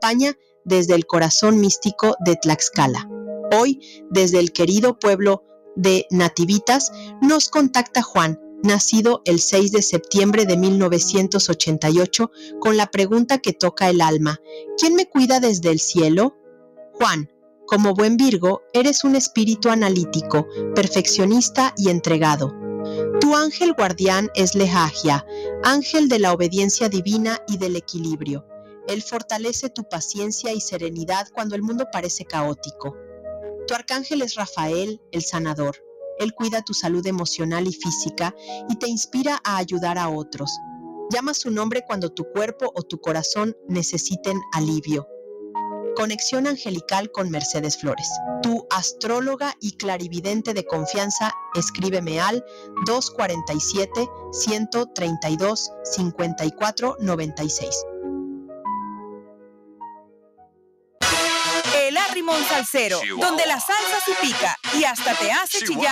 acompaña desde el corazón místico de Tlaxcala. Hoy, desde el querido pueblo de Nativitas, nos contacta Juan, nacido el 6 de septiembre de 1988, con la pregunta que toca el alma: ¿quién me cuida desde el cielo? Juan, como buen Virgo, eres un espíritu analítico, perfeccionista y entregado. Tu ángel guardián es Lehagia, ángel de la obediencia divina y del equilibrio. Él fortalece tu paciencia y serenidad cuando el mundo parece caótico. Tu arcángel es Rafael, el sanador. Él cuida tu salud emocional y física y te inspira a ayudar a otros. Llama su nombre cuando tu cuerpo o tu corazón necesiten alivio. Conexión angelical con Mercedes Flores. Tu astróloga y clarividente de confianza, escríbeme al 247-132-5496. El Arrimón Salsero, donde la salsa sí pica y hasta te hace chillar.